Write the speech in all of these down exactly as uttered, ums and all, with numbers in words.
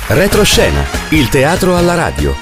Retroscena, il teatro alla radio.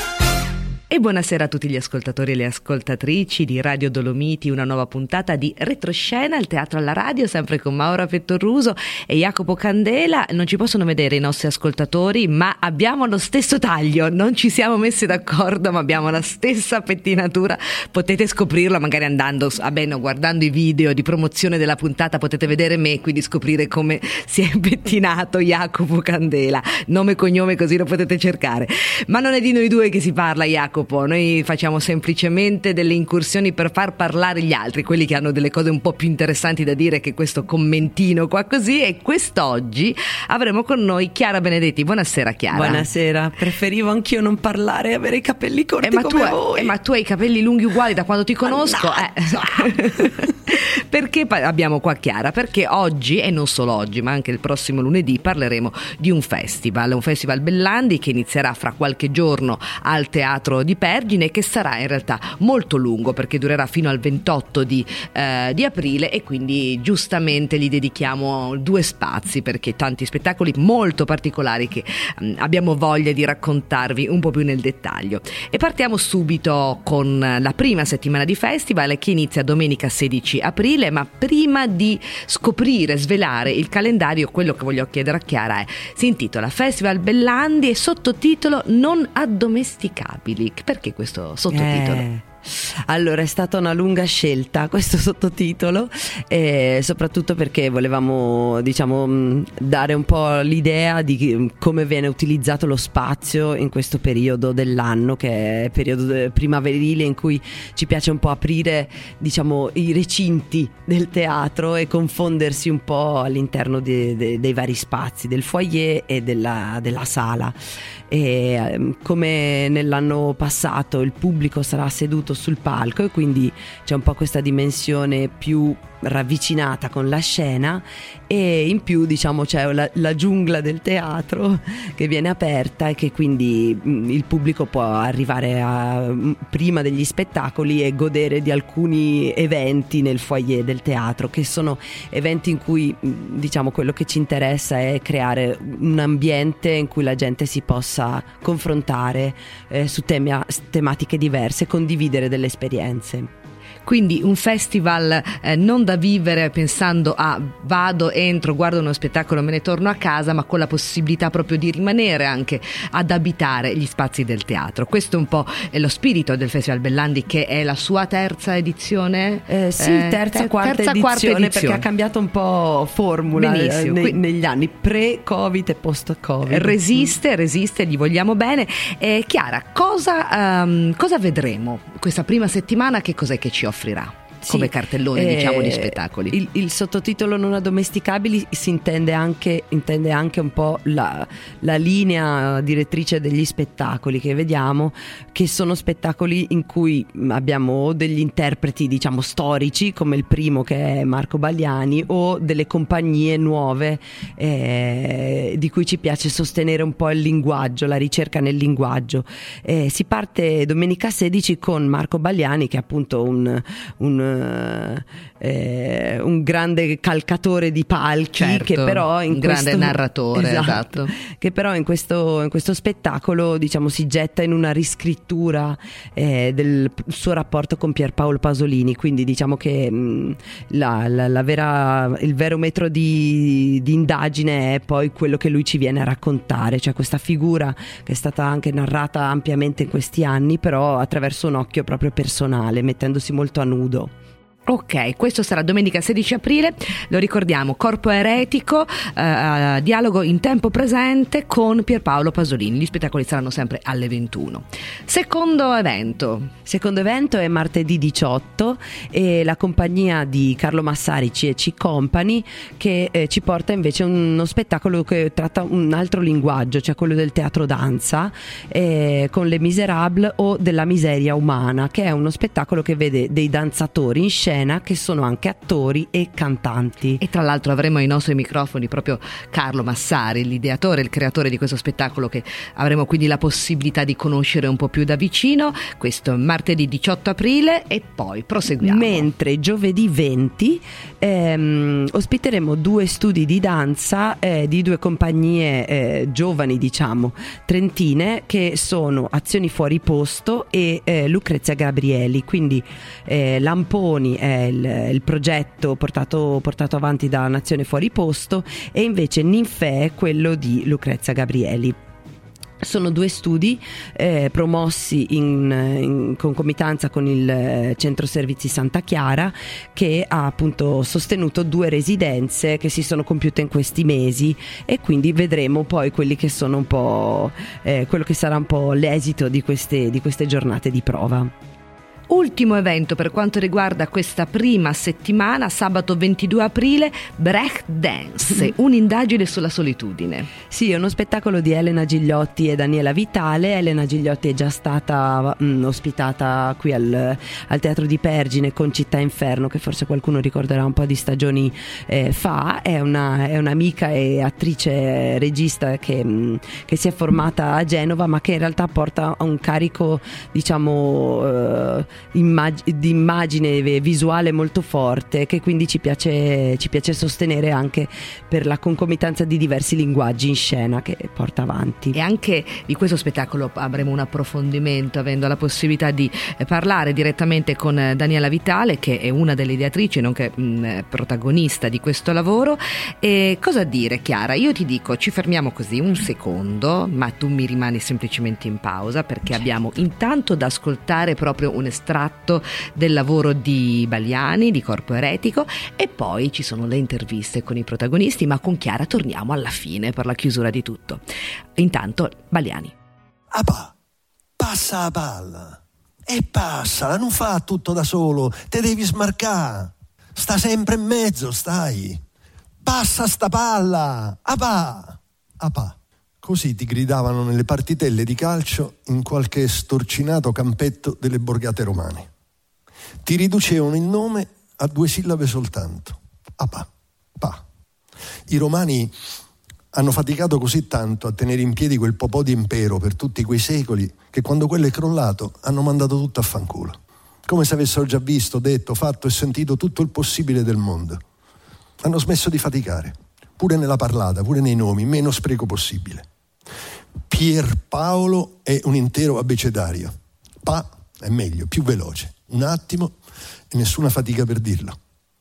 E buonasera a tutti gli ascoltatori e le ascoltatrici di Radio Dolomiti, una nuova puntata di Retroscena, il teatro alla radio, sempre con Maura Pettoruso e Jacopo Candela. Non ci possono vedere i nostri ascoltatori, ma abbiamo lo stesso taglio, non ci siamo messi d'accordo, ma abbiamo la stessa pettinatura. Potete scoprirlo magari andando, ah beh, no, guardando i video di promozione della puntata, potete vedere me, quindi scoprire come si è pettinato Jacopo Candela, nome e cognome, così lo potete cercare. Ma non è di noi due che si parla, Jacopo. Noi facciamo semplicemente delle incursioni per far parlare gli altri, quelli che hanno delle cose un po' più interessanti da dire che questo commentino qua così. E quest'oggi avremo con noi Chiara Benedetti. Buonasera Chiara. Buonasera, preferivo anch'io non parlare e avere i capelli corti eh, ma come tu, voi. Eh, ma tu hai i capelli lunghi uguali da quando ti conosco. Eh. Perché abbiamo qua Chiara? Perché oggi, e non solo oggi, ma anche il prossimo lunedì, parleremo di un festival, un festival Bellandi che inizierà fra qualche giorno al Teatro di Pergine, che sarà in realtà molto lungo perché durerà fino al ventotto di, eh, di aprile, e quindi giustamente gli dedichiamo due spazi perché tanti spettacoli molto particolari che um, abbiamo voglia di raccontarvi un po' più nel dettaglio. E partiamo subito con la prima settimana di festival che inizia domenica sedici aprile, ma prima di scoprire, svelare il calendario, quello che voglio chiedere a Chiara è: si intitola Festival Bellandi e sottotitolo Non addomesticabili. Perché questo sottotitolo? Eh. Allora, è stata una lunga scelta questo sottotitolo, eh, soprattutto perché volevamo, diciamo, dare un po' l'idea di come viene utilizzato lo spazio in questo periodo dell'anno, che è periodo primaverile in cui ci piace un po' aprire, diciamo, i recinti del teatro e confondersi un po' all'interno de, de, dei vari spazi del foyer e della, della sala. E come nell'anno passato il pubblico sarà seduto sul palco e quindi c'è un po' questa dimensione più ravvicinata con la scena, e in più, diciamo, c'è la, la giungla del teatro che viene aperta e che quindi mh, il pubblico può arrivare a, mh, prima degli spettacoli e godere di alcuni eventi nel foyer del teatro, che sono eventi in cui, mh, diciamo, quello che ci interessa è creare un ambiente in cui la gente si possa confrontare eh, su temi, tematiche diverse, condividere delle esperienze. Quindi un festival eh, non da vivere pensando a vado, entro, guardo uno spettacolo, me ne torno a casa, ma con la possibilità proprio di rimanere anche ad abitare gli spazi del teatro. Questo è un po' è lo spirito del Festival Bellandi, che è la sua terza edizione? Eh, sì, eh, terza, quarta, terza edizione, quarta edizione, perché ha cambiato un po' formula eh, nei, negli anni pre-Covid e post-Covid. Resiste, resiste, gli vogliamo bene. Eh, Chiara, cosa, um, cosa vedremo questa prima settimana? Che cos'è che ci offrirà come sì, cartellone, eh, diciamo, di spettacoli? Il, il sottotitolo Non addomesticabili si intende anche, intende anche un po' la, la linea direttrice degli spettacoli che vediamo, che sono spettacoli in cui abbiamo degli interpreti, diciamo, storici, come il primo che è Marco Bagliani, o delle compagnie nuove eh, di cui ci piace sostenere un po' il linguaggio, la ricerca nel linguaggio. Eh, si parte domenica sedici con Marco Bagliani, che è appunto un, un Eh, un grande calcatore di palchi, certo, che però in un questo, grande narratore, esatto, esatto. che però in questo, in questo spettacolo, diciamo, si getta in una riscrittura eh, del suo rapporto con Pierpaolo Pasolini, quindi diciamo che mh, la, la, la vera, il vero metro di, di indagine è poi quello che lui ci viene a raccontare, cioè questa figura che è stata anche narrata ampiamente in questi anni, però attraverso un occhio proprio personale, mettendosi molto a nudo. Ok, questo sarà domenica sedici aprile, lo ricordiamo, Corpo Eretico, eh, dialogo in tempo presente con Pierpaolo Pasolini. Gli spettacoli saranno sempre alle ventuno. Secondo evento. Secondo evento è martedì diciotto, e la compagnia di Carlo Massari, C e C Company, che eh, ci porta invece uno spettacolo che tratta un altro linguaggio, cioè quello del teatro danza, eh, con Les Miserables o della miseria umana, che è uno spettacolo che vede dei danzatori in scena scena che sono anche attori e cantanti. E tra l'altro avremo ai nostri microfoni proprio Carlo Massari, l'ideatore, il creatore di questo spettacolo, che avremo quindi la possibilità di conoscere un po' più da vicino. Questo martedì diciotto aprile e poi proseguiamo. Mentre giovedì venti ehm, ospiteremo due studi di danza eh, di due compagnie eh, giovani, diciamo, trentine, che sono Azioni Fuori Posto e eh, Lucrezia Gabrieli. Quindi eh, Lamponi è il, il progetto portato, portato avanti da Nazione Fuori Posto, e invece Ninfè è quello di Lucrezia Gabrieli. Sono due studi eh, promossi in, in concomitanza con il Centro Servizi Santa Chiara, che ha appunto sostenuto due residenze che si sono compiute in questi mesi, e quindi vedremo poi quelli che sono un po' eh, quello che sarà un po' l'esito di queste, di queste giornate di prova. Ultimo evento per quanto riguarda questa prima settimana, sabato ventidue aprile, Brecht Dance, un'indagine sulla solitudine. Sì, è uno spettacolo di Elena Gigliotti e Daniela Vitale. Elena Gigliotti è già stata mh, ospitata qui al, al Teatro di Pergine con Città Inferno, che forse qualcuno ricorderà un po' di stagioni eh, fa. È una, è un'amica e attrice regista che, mh, che si è formata a Genova, ma che in realtà porta un carico, diciamo, eh, Immag- di immagine visuale molto forte, che quindi ci piace, ci piace sostenere anche per la concomitanza di diversi linguaggi in scena che porta avanti. E anche di questo spettacolo avremo un approfondimento, avendo la possibilità di parlare direttamente con Daniela Vitale, che è una delle ideatrici nonché mh, protagonista di questo lavoro. E cosa dire, Chiara? Io ti dico, ci fermiamo così un secondo, ma tu mi rimani semplicemente in pausa, perché abbiamo intanto da ascoltare proprio un estratto del lavoro di Baliani, di Corpo Eretico, e poi ci sono le interviste con i protagonisti, ma con Chiara torniamo alla fine per la chiusura di tutto. Intanto Baliani. Apà, passa la palla e passala, non fa tutto da solo, te devi smarcare, sta sempre in mezzo, stai, passa sta palla, apà, apà. Così ti gridavano nelle partitelle di calcio in qualche storcinato campetto delle borgate romane. Ti riducevano il nome a due sillabe soltanto. Apà, pa. I romani hanno faticato così tanto a tenere in piedi quel popò di impero per tutti quei secoli, che quando quello è crollato hanno mandato tutto a fanculo. Come se avessero già visto, detto, fatto e sentito tutto il possibile del mondo. Hanno smesso di faticare, pure nella parlata, pure nei nomi, meno spreco possibile. Pierpaolo è un intero abecedario. Pa è meglio, più veloce. Un attimo e nessuna fatica per dirlo.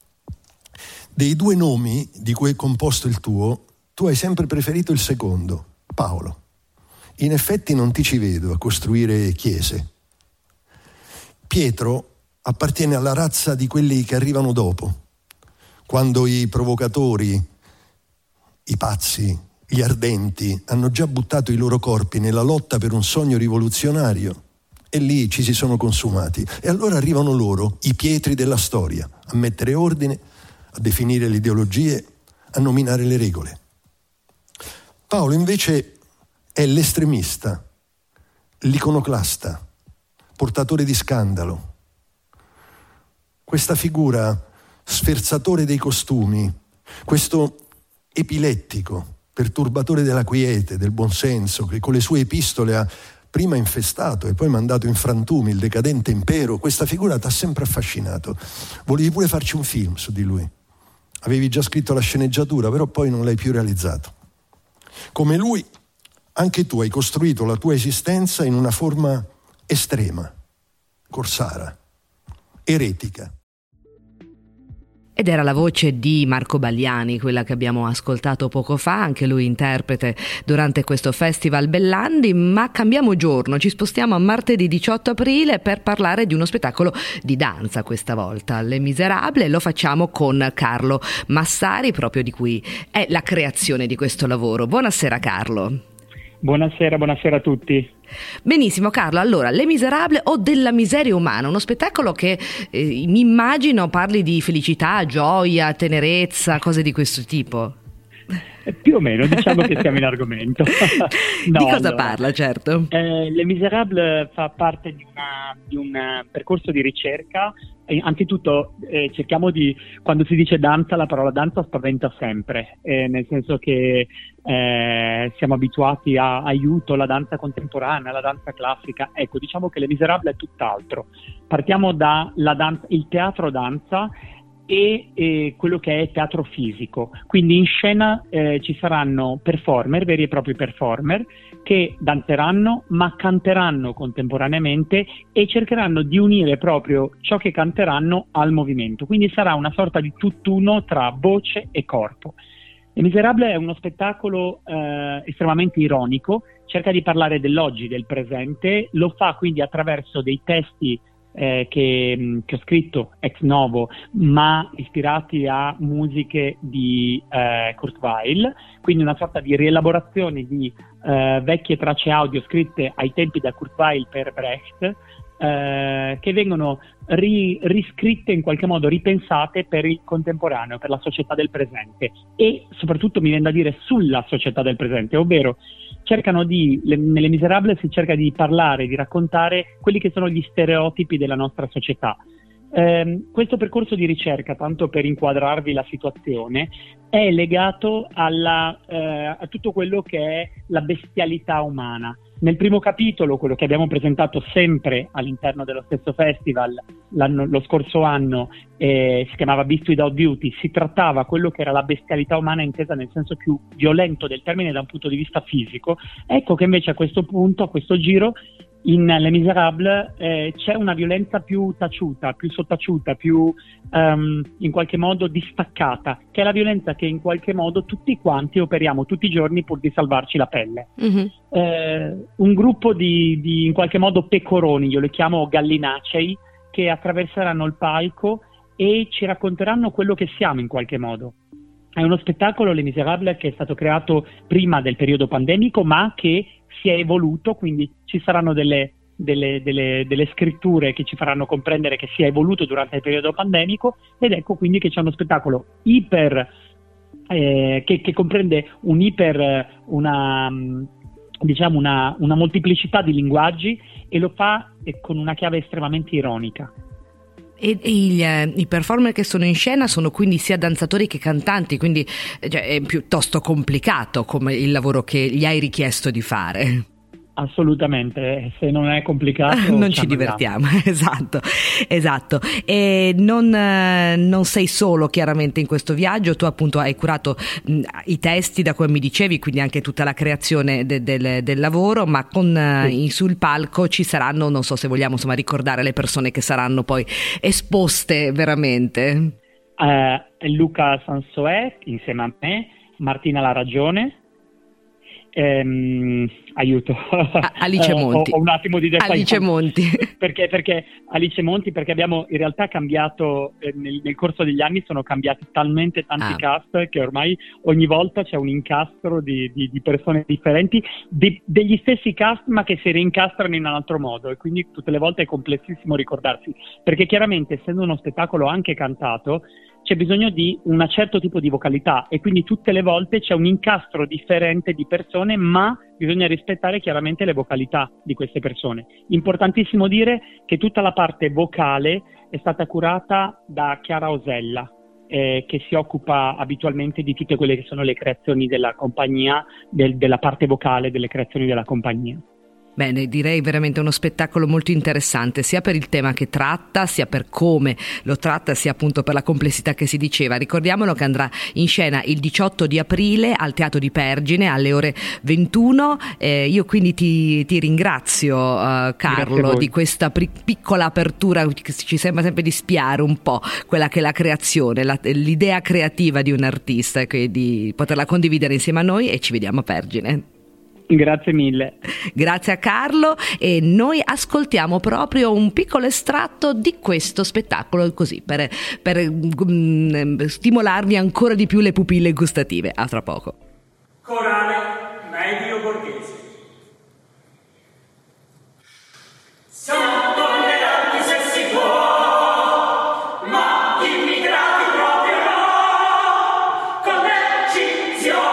Dei due nomi di cui è composto il tuo, tu hai sempre preferito il secondo, Paolo. In effetti non ti ci vedo a costruire chiese. Pietro appartiene alla razza di quelli che arrivano dopo, quando i provocatori, i pazzi, gli ardenti hanno già buttato i loro corpi nella lotta per un sogno rivoluzionario, e lì ci si sono consumati. E allora arrivano loro, i Pietri della storia, a mettere ordine, a definire le ideologie, a nominare le regole. Paolo invece è l'estremista, l'iconoclasta, portatore di scandalo. Questa figura sferzatore dei costumi, questo epilettico, perturbatore della quiete, del buonsenso, che con le sue epistole ha prima infestato e poi mandato in frantumi il decadente impero, questa figura ti ha sempre affascinato. Volevi pure farci un film su di lui. Avevi già scritto la sceneggiatura, però poi non l'hai più realizzato. Come lui, anche tu hai costruito la tua esistenza in una forma estrema, corsara, eretica. Ed era la voce di Marco Baliani, quella che abbiamo ascoltato poco fa, anche lui interprete durante questo Festival Bellandi. Ma cambiamo giorno, ci spostiamo a martedì diciotto aprile per parlare di uno spettacolo di danza questa volta, Les Miserables. Lo facciamo con Carlo Massari, proprio di cui è la creazione di questo lavoro. Buonasera Carlo. Buonasera, buonasera a tutti. Benissimo Carlo, allora Les Miserables o della miseria umana, uno spettacolo che eh, mi immagino parli di felicità, gioia, tenerezza, cose di questo tipo. Eh, più o meno, diciamo che siamo in argomento. No, di cosa allora, parla, certo? Eh, Les Misérables fa parte di, una, di un percorso di ricerca. Eh, anzitutto eh, cerchiamo di, quando si dice danza, la parola danza spaventa sempre, eh, nel senso che eh, siamo abituati a aiuto, la danza contemporanea, la danza classica. Ecco, diciamo che Les Misérables è tutt'altro. Partiamo da la danza, il teatro danza e eh, quello che è teatro fisico, quindi in scena eh, ci saranno performer, veri e propri performer, che danzeranno ma canteranno contemporaneamente e cercheranno di unire proprio ciò che canteranno al movimento, quindi sarà una sorta di tutt'uno tra voce e corpo. Les Misérables è uno spettacolo eh, estremamente ironico, cerca di parlare dell'oggi, del presente, lo fa quindi attraverso dei testi Eh, che, che ho scritto ex novo, ma ispirati a musiche di eh, Kurt Weill, quindi una sorta di rielaborazione di eh, vecchie tracce audio scritte ai tempi da Kurt Weill per Brecht, eh, che vengono ri, riscritte, in qualche modo ripensate per il contemporaneo, per la società del presente e soprattutto mi viene da dire sulla società del presente, ovvero cercano di, le, nelle Misérables si cerca di parlare, di raccontare quelli che sono gli stereotipi della nostra società. Eh, questo percorso di ricerca, tanto per inquadrarvi la situazione, è legato alla, eh, a tutto quello che è la bestialità umana. Nel primo capitolo, quello che abbiamo presentato sempre all'interno dello stesso festival lo scorso anno, eh, si chiamava Beast Without Beauty, si trattava quello che era la bestialità umana intesa nel senso più violento del termine da un punto di vista fisico. Ecco che invece a questo punto, a questo giro, in Les Misérables eh, c'è una violenza più taciuta, più sottaciuta, più um, in qualche modo distaccata, che è la violenza che in qualche modo tutti quanti operiamo tutti i giorni pur di salvarci la pelle. Mm-hmm. Eh, un gruppo di, di in qualche modo pecoroni, io li chiamo gallinacei, che attraverseranno il palco e ci racconteranno quello che siamo in qualche modo. È uno spettacolo, Les Misérables, che è stato creato prima del periodo pandemico, ma che si è evoluto, quindi ci saranno delle, delle, delle, delle scritture che ci faranno comprendere che si è evoluto durante il periodo pandemico, ed ecco quindi che c'è uno spettacolo iper, eh, che, che comprende un iper, una, diciamo una, una molteplicità di linguaggi e lo fa con una chiave estremamente ironica. E, e gli, eh, i performer che sono in scena sono quindi sia danzatori che cantanti, quindi cioè, è piuttosto complicato come il lavoro che gli hai richiesto di fare. Assolutamente, se non è complicato non ci divertiamo, esatto, esatto. E non, eh, non sei solo chiaramente in questo viaggio, tu appunto hai curato mh, i testi da come mi dicevi, quindi anche tutta la creazione de- del, del lavoro, ma con eh, sì. sul palco ci saranno, non so se vogliamo insomma ricordare le persone che saranno poi esposte veramente. Uh, Luca Sansoè insieme a me, Martina La Ragione. Ehm, aiuto Alice Monti. ho, ho un attimo di dettaglio. Alice Monti perché, perché Alice Monti perché abbiamo in realtà cambiato eh, nel, nel corso degli anni sono cambiati talmente tanti ah. cast che ormai ogni volta c'è un incastro di, di, di persone differenti, di, degli stessi cast ma che si rincastrano in un altro modo, e quindi tutte le volte è complessissimo ricordarsi, perché chiaramente essendo uno spettacolo anche cantato c'è bisogno di un certo tipo di vocalità e quindi tutte le volte c'è un incastro differente di persone, ma bisogna rispettare chiaramente le vocalità di queste persone. Importantissimo dire che tutta la parte vocale è stata curata da Chiara Osella, eh, che si occupa abitualmente di tutte quelle che sono le creazioni della compagnia, del, della parte vocale delle creazioni della compagnia. Bene, direi veramente uno spettacolo molto interessante, sia per il tema che tratta, sia per come lo tratta, sia appunto per la complessità che si diceva. Ricordiamolo che andrà in scena il diciotto di aprile al Teatro di Pergine alle ore ventuno. Eh, io quindi ti, ti ringrazio uh, Carlo di questa pri- piccola apertura che ci sembra sempre di spiare un po' quella che è la creazione, la, l'idea creativa di un artista, e di poterla condividere insieme a noi, e ci vediamo a Pergine. Grazie mille. Grazie a Carlo, e noi ascoltiamo proprio un piccolo estratto di questo spettacolo, così per, per um, stimolarvi ancora di più le pupille gustative. A tra poco. Corale medio borghese. Siamo tolleranti se si può, ma immigrati proprio no, con l'eccezione.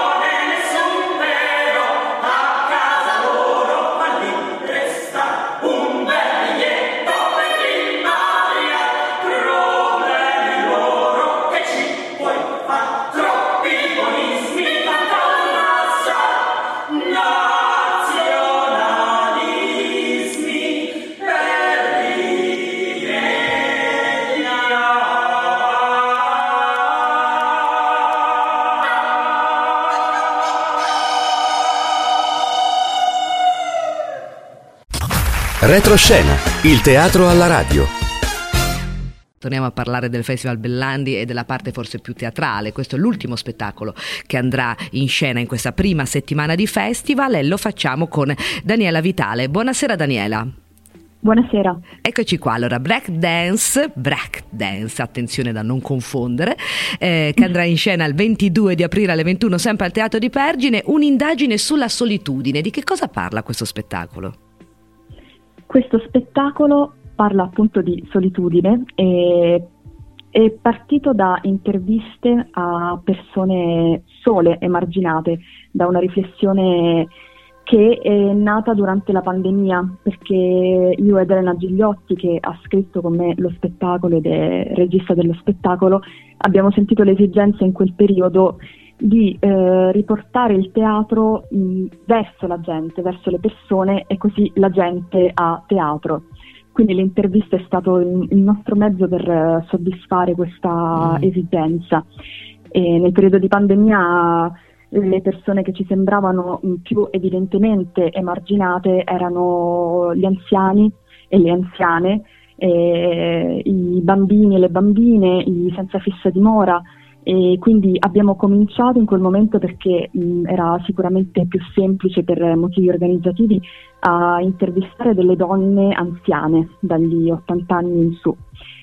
Retroscena, il teatro alla radio. Torniamo a parlare del Festival Bellandi e della parte forse più teatrale. Questo è l'ultimo spettacolo che andrà in scena in questa prima settimana di festival e lo facciamo con Daniela Vitale. Buonasera Daniela. Buonasera. Eccoci qua, allora break dance, break dance, attenzione da non confondere, eh, che andrà in scena il ventidue di aprile alle ventuno sempre al Teatro di Pergine, un'indagine sulla solitudine. Di che cosa parla questo spettacolo? Questo spettacolo parla appunto di solitudine e è partito da interviste a persone sole, emarginate, da una riflessione che è nata durante la pandemia, perché io ed Elena Gigliotti, che ha scritto con me lo spettacolo ed è regista dello spettacolo, abbiamo sentito l'esigenza in quel periodo di eh, riportare il teatro mh, verso la gente, verso le persone, e così la gente ha teatro. Quindi l'intervista è stato il, il nostro mezzo per uh, soddisfare questa mm. esigenza. E nel periodo di pandemia le persone che ci sembravano mh, più evidentemente emarginate erano gli anziani e le anziane, e i bambini e le bambine, i senza fissa dimora. E quindi abbiamo cominciato in quel momento perché mh, era sicuramente più semplice per motivi organizzativi a intervistare delle donne anziane dagli ottanta anni in su.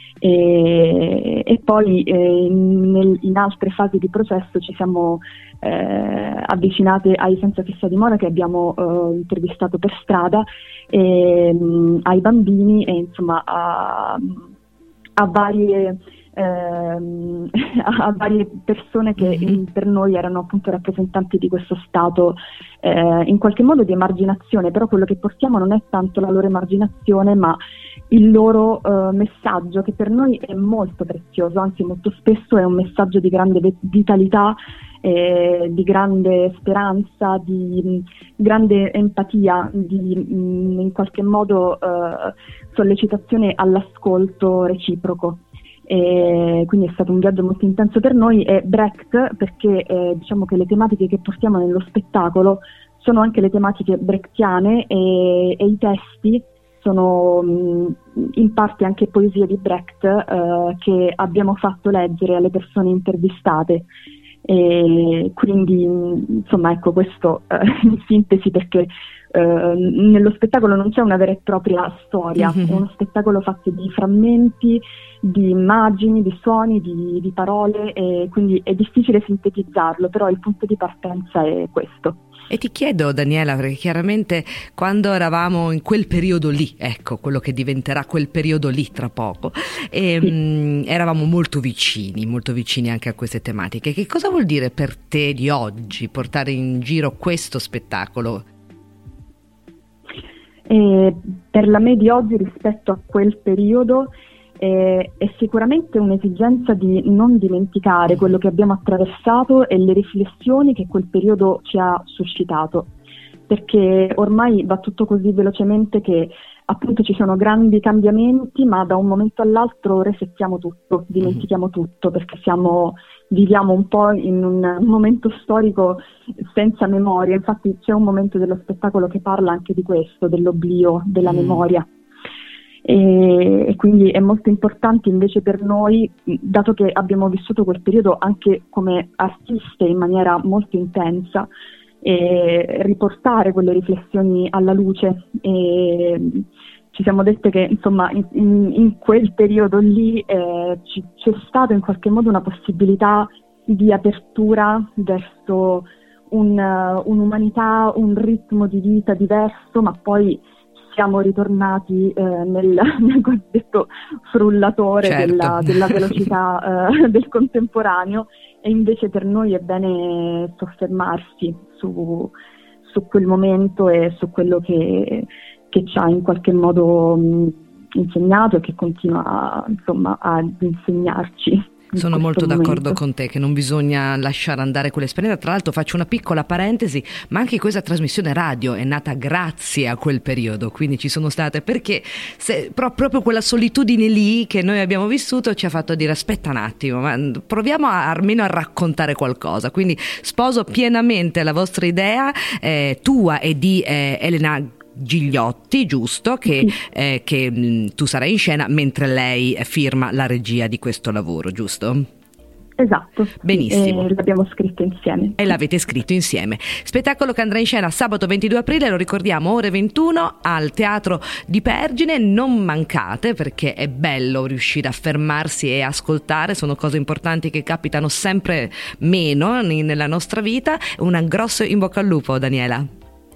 E, e poi eh, nel, in altre fasi di processo ci siamo eh, avvicinate ai senza fissa dimora che abbiamo eh, intervistato per strada, e, mh, ai bambini e insomma a, a varie Ehm, a varie persone che mm-hmm. per noi erano appunto rappresentanti di questo stato eh, in qualche modo di emarginazione, però quello che portiamo non è tanto la loro emarginazione ma il loro eh, messaggio, che per noi è molto prezioso, anzi molto spesso è un messaggio di grande vitalità, eh, di grande speranza, di mh, grande empatia, di mh, in qualche modo eh, sollecitazione all'ascolto reciproco. E quindi è stato un viaggio molto intenso per noi. E Brecht perché eh, diciamo che le tematiche che portiamo nello spettacolo sono anche le tematiche brechtiane e, e i testi sono mh, in parte anche poesie di Brecht eh, che abbiamo fatto leggere alle persone intervistate. E quindi insomma ecco questo eh, in sintesi, perché eh, nello spettacolo non c'è una vera e propria storia, mm-hmm. è uno spettacolo fatto di frammenti, di immagini, di suoni, di, di parole, e quindi è difficile sintetizzarlo, però il punto di partenza è questo. E ti chiedo Daniela, perché chiaramente quando eravamo in quel periodo lì, ecco quello che diventerà quel periodo lì tra poco, e, sì. mh, eravamo molto vicini, molto vicini anche a queste tematiche. Che cosa vuol dire per te di oggi portare in giro questo spettacolo? Eh, per la me di oggi rispetto a quel periodo eh, è sicuramente un'esigenza di non dimenticare quello che abbiamo attraversato e le riflessioni che quel periodo ci ha suscitato, perché ormai va tutto così velocemente che appunto ci sono grandi cambiamenti, ma da un momento all'altro resettiamo tutto, dimentichiamo tutto, perché siamo, viviamo un po' in un momento storico senza memoria. Infatti c'è un momento dello spettacolo che parla anche di questo, dell'oblio, della mm. memoria. E, e quindi è molto importante invece per noi, dato che abbiamo vissuto quel periodo anche come artiste in maniera molto intensa, e riportare quelle riflessioni alla luce. E ci siamo dette che insomma in, in, in quel periodo lì eh, ci, c'è stata in qualche modo una possibilità di apertura verso un, uh, un'umanità, un ritmo di vita diverso, ma poi siamo ritornati eh, nel, nel cosiddetto frullatore certo. della, della velocità eh, del contemporaneo, e invece per noi è bene soffermarsi su, su quel momento e su quello che, che ci ha in qualche modo mh, insegnato e che continua insomma ad insegnarci. Sono molto momento. d'accordo con te che non bisogna lasciare andare quell'esperienza. Tra l'altro faccio una piccola parentesi, ma anche questa trasmissione radio è nata grazie a quel periodo, quindi ci sono state, perché se, pro, proprio quella solitudine lì che noi abbiamo vissuto ci ha fatto dire aspetta un attimo, ma proviamo a, almeno a raccontare qualcosa. Quindi sposo pienamente la vostra idea, eh, tua e di eh, Elena Gigliotti, giusto? Che, Sì. eh, che mh, tu sarai in scena mentre lei firma la regia di questo lavoro, giusto? Esatto. Benissimo. E l'abbiamo scritto insieme. E l'avete scritto insieme. Spettacolo che andrà in scena sabato ventidue aprile, lo ricordiamo, ore ventuno al Teatro di Pergine. Non mancate, perché è bello riuscire a fermarsi e ascoltare, sono cose importanti che capitano sempre meno nella nostra vita. Un grosso in bocca al lupo, Daniela.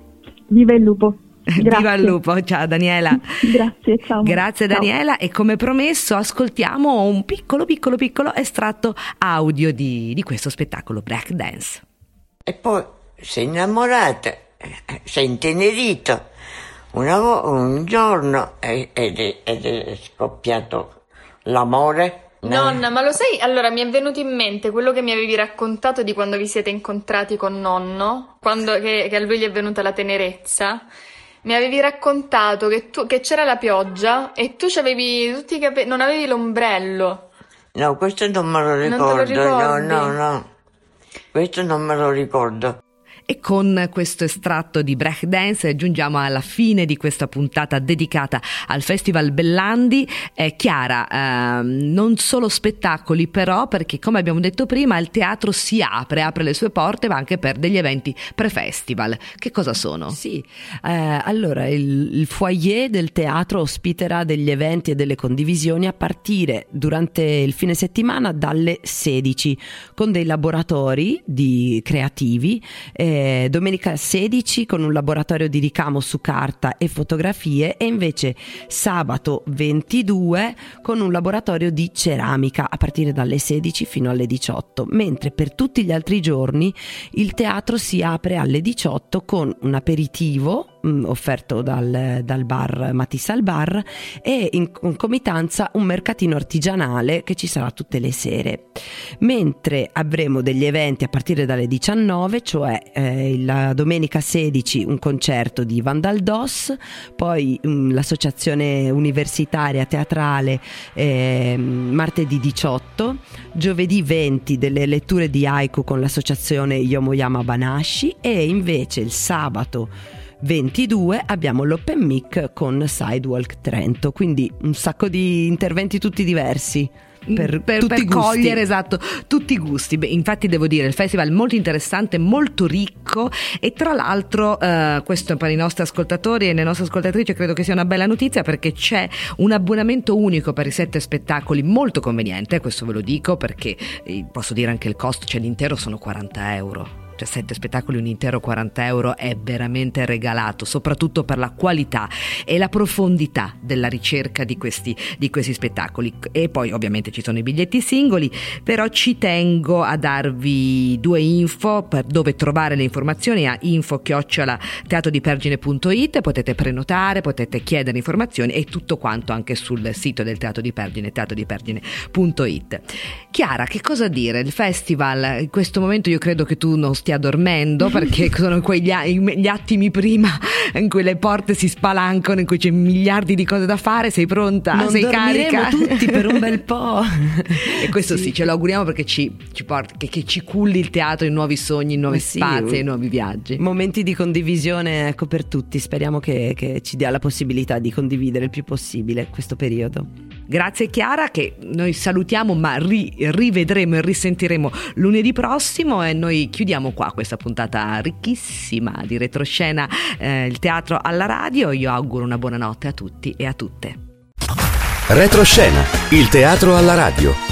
Viva il lupo. Grazie. Viva il lupo, ciao Daniela. Grazie, ciao. Grazie Ciao. Daniela, e come promesso ascoltiamo un piccolo piccolo piccolo estratto audio di, di questo spettacolo Break Dance. E poi si è innamorata, si è intenerito una vo- un giorno ed è, ed è scoppiato l'amore. Nonna, ma lo sai, allora mi è venuto in mente quello che mi avevi raccontato di quando vi siete incontrati con nonno, quando che, che a lui gli è venuta la tenerezza. Mi avevi raccontato che, tu, che c'era la pioggia e tu c'avevi tutti i capelli, non avevi l'ombrello. No, questo non me lo Non te lo ricordo, no, ricordi? no, no, questo non me lo ricordo. E con questo estratto di Break Dance giungiamo alla fine di questa puntata dedicata al Festival Bellandi. Eh, Chiara, eh, non solo spettacoli però, perché come abbiamo detto prima il teatro si apre, apre le sue porte, ma anche per degli eventi pre-festival. Che cosa sono? Sì, eh, allora il, il foyer del teatro ospiterà degli eventi e delle condivisioni a partire durante il fine settimana dalle sedici, con dei laboratori di creativi. Eh, domenica sedici con un laboratorio di ricamo su carta e fotografie, e invece sabato ventidue con un laboratorio di ceramica a partire dalle sedici fino alle diciotto, mentre per tutti gli altri giorni il teatro si apre alle diciotto con un aperitivo mh, offerto dal, dal bar Matissa al Bar, e in concomitanza un mercatino artigianale che ci sarà tutte le sere, mentre avremo degli eventi a partire dalle diciannove, cioè eh, la domenica sedici un concerto di Vandal Dos, poi mh, l'associazione universitaria teatrale eh, martedì diciotto, giovedì venti delle letture di haiku con l'associazione Yomoyama Banashi, e invece il sabato ventidue abbiamo l'open mic con Sidewalk Trento, quindi un sacco di interventi tutti diversi. Per, per, tutti per i gusti. cogliere esatto tutti i gusti. Beh, infatti devo dire il festival è molto interessante, molto ricco, e tra l'altro eh, questo per i nostri ascoltatori e le nostre ascoltatrici credo che sia una bella notizia, perché c'è un abbonamento unico per i sette spettacoli molto conveniente. Questo ve lo dico perché eh, posso dire anche il costo, cioè l'intero sono quaranta euro. Cioè sette spettacoli, un intero quaranta euro è veramente regalato, soprattutto per la qualità e la profondità della ricerca di questi, di questi spettacoli. E poi ovviamente ci sono i biglietti singoli, però ci tengo a darvi due info per dove trovare le informazioni: a info chiocciola teatrodipergine punto it, potete prenotare, potete chiedere informazioni e tutto quanto anche sul sito del Teatro di Pergine, teatrodipergine punto it. Chiara, che cosa dire? Il festival, in questo momento io credo che tu non stia dormendo, perché sono quegli gli attimi prima in cui le porte si spalancano, in cui c'è miliardi di cose da fare. Sei pronta? Non sei dormiremo carica? tutti per un bel po'. E questo sì, Sì. ce lo auguriamo, perché ci, ci porta, che, che ci culli il teatro in nuovi sogni, in nuovi Eh sì, spazi e in nuovi viaggi. Momenti di condivisione, ecco, per tutti. Speriamo che, che ci dia la possibilità di condividere il più possibile questo periodo. Grazie Chiara, che noi salutiamo, ma ri, rivedremo e risentiremo lunedì prossimo, e noi chiudiamo qua questa puntata ricchissima di retroscena, eh, il teatro alla radio. Io auguro una buona notte a tutti e a tutte. Retroscena, il teatro alla radio.